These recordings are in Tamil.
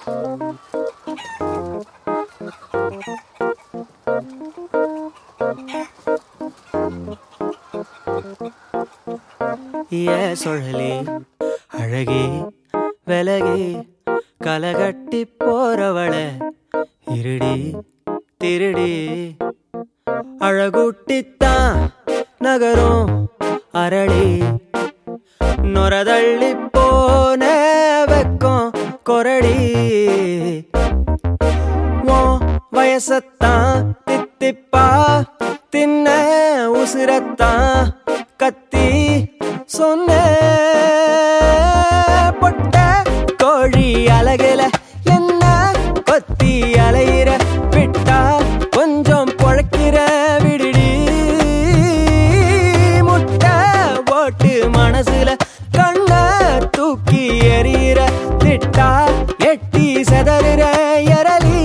சுழலி அழகே விலகே கலகட்டி போறவள இருடி திருடி அழகுட்டித்தான் நகரும் அரளி நொரதள்ளி போன வெக்கம் கொரடி வயசத்தான் தித்திப்பா தின்ன உசிரத்தான் கத்தி சொன்ன பொட்ட கோழி அழகுல என்ன கொத்தி அலையிற விட்டா கொஞ்சம் பொழைக்கிற விடுடி முட்டை ஓட்டு மனசுல கண்ண தூக்கி எறிகிற திட்டா எட்டி செதறுற எரலி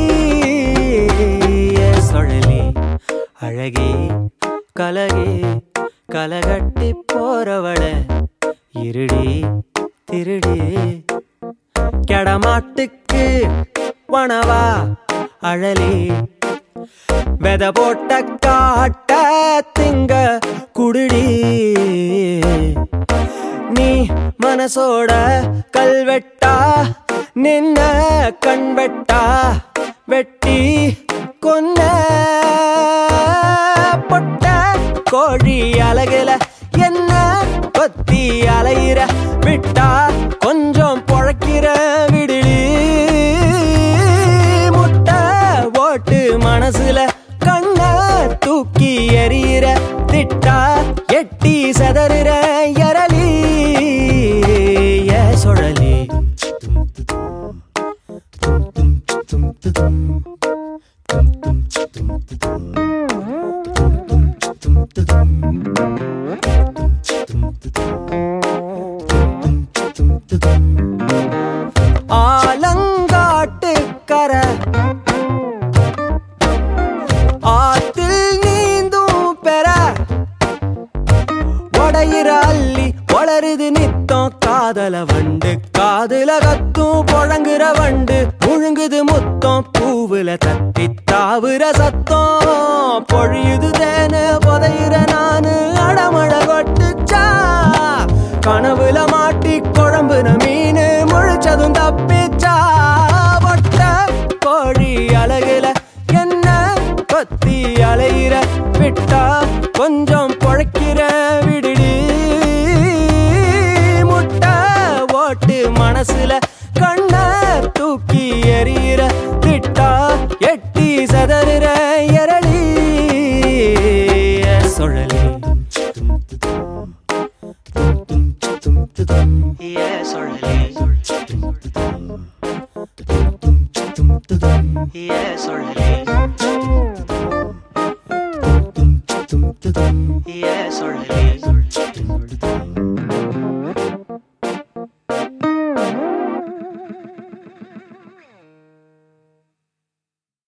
சுழலி அழகே கலகே கலகட்டி போறவள இருடி திருடி கெடமாட்டுக்கு வனவா அழலி வெத போட்ட காட்ட திங்க குடுடி நீ மனசோட கல்வெட்டா நின்ன கண்வெட்டா வெட்டி கொன்ன பொட்ட கோழி அழகுல என்ன கொத்தி அலையிற விட்டா கொஞ்சம் பொழைக்கிற விடுடி முட்டை ஓட்டு மனசுல கண்ண தூக்கி எறிகிற திட்டா எட்டி செதறுற எரலி சுழலி ஆலங்காட்டுக்கர ஆத்தில் நீந்தும் பெற உடையிற அள்ளி வளருது நித்தம் காதல வண்டு காதுல கத்தும் பொழங்குற வண்டு முழுங்குது முத்தம் பூவுல தத்தி தாவுற சத்தம் பொழியுது தேன புதையிற நானு அடமழ கொட்டுச்சா கனவுல மாட்டி குழம்புன மீனு முழிச்சதும் தப்பிச்சா பொட்ட கோழி அழகுல என்ன கொத்தி அலையிற விட்டா கொஞ்சம் பொழைக்கிற விடுடி முட்டை ஓட்டு மனசுல கண்ண தூக்கி எறிகிற திட்டா எட்டி செதறுற எரளி சுழலி சுழலி